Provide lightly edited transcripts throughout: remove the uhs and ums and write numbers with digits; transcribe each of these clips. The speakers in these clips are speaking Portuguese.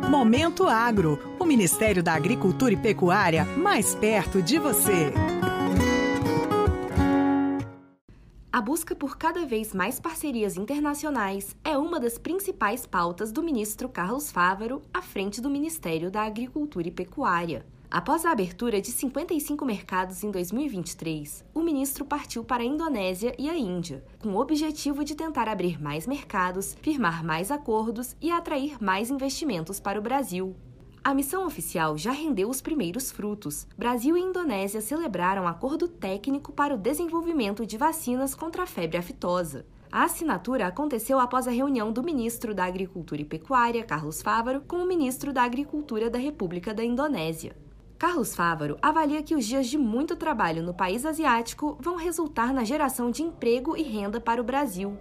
Momento Agro, o Ministério da Agricultura e Pecuária mais perto de você. A busca por cada vez mais parcerias internacionais é uma das principais pautas do ministro Carlos Fávaro à frente do Ministério da Agricultura e Pecuária. Após a abertura de 55 mercados em 2023, o ministro partiu para a Indonésia e a Índia, com o objetivo de tentar abrir mais mercados, firmar mais acordos e atrair mais investimentos para o Brasil. A missão oficial já rendeu os primeiros frutos. Brasil e Indonésia celebraram acordo técnico para o desenvolvimento de vacinas contra a febre aftosa. A assinatura aconteceu após a reunião do ministro da Agricultura e Pecuária, Carlos Fávaro, com o ministro da Agricultura da República da Indonésia. Carlos Fávaro avalia que os dias de muito trabalho no país asiático vão resultar na geração de emprego e renda para o Brasil.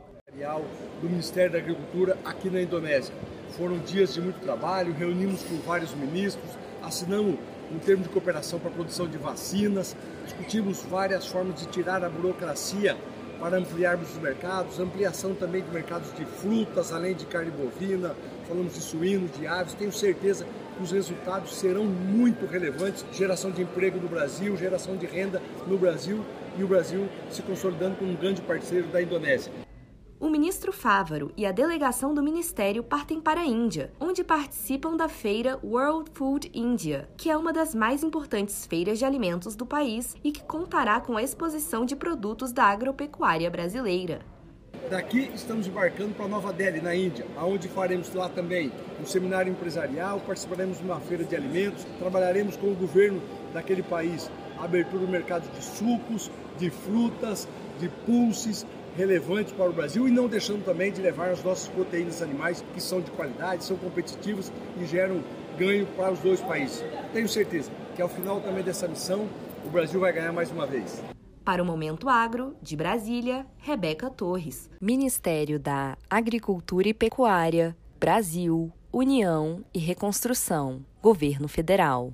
Do Ministério da Agricultura aqui na Indonésia. Foram dias de muito trabalho, reunimos com vários ministros, assinamos um termo de cooperação para a produção de vacinas, discutimos várias formas de tirar a burocracia para ampliarmos os mercados, ampliação também de mercados de frutas, além de carne bovina, falamos de suínos, de aves. Tenho certeza que os resultados serão muito relevantes, geração de emprego no Brasil, geração de renda no Brasil e o Brasil se consolidando como um grande parceiro da Indonésia. O ministro Fávaro e a delegação do Ministério partem para a Índia, onde participam da feira World Food India, que é uma das mais importantes feiras de alimentos do país e que contará com a exposição de produtos da agropecuária brasileira. Daqui estamos embarcando para Nova Delhi, na Índia, onde faremos lá também um seminário empresarial, participaremos de uma feira de alimentos, trabalharemos com o governo daquele país, a abertura do mercado de sucos, de frutas, de pulses, relevantes para o Brasil e não deixando também de levar as nossas proteínas animais que são de qualidade, são competitivas e geram ganho para os dois países. Tenho certeza que ao final também dessa missão o Brasil vai ganhar mais uma vez. Para o Momento Agro, de Brasília, Rebeca Torres. Ministério da Agricultura e Pecuária, Brasil, União e Reconstrução, Governo Federal.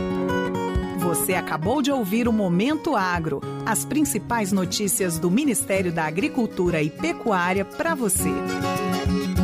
Você acabou de ouvir o Momento Agro, as principais notícias do Ministério da Agricultura e Pecuária para você.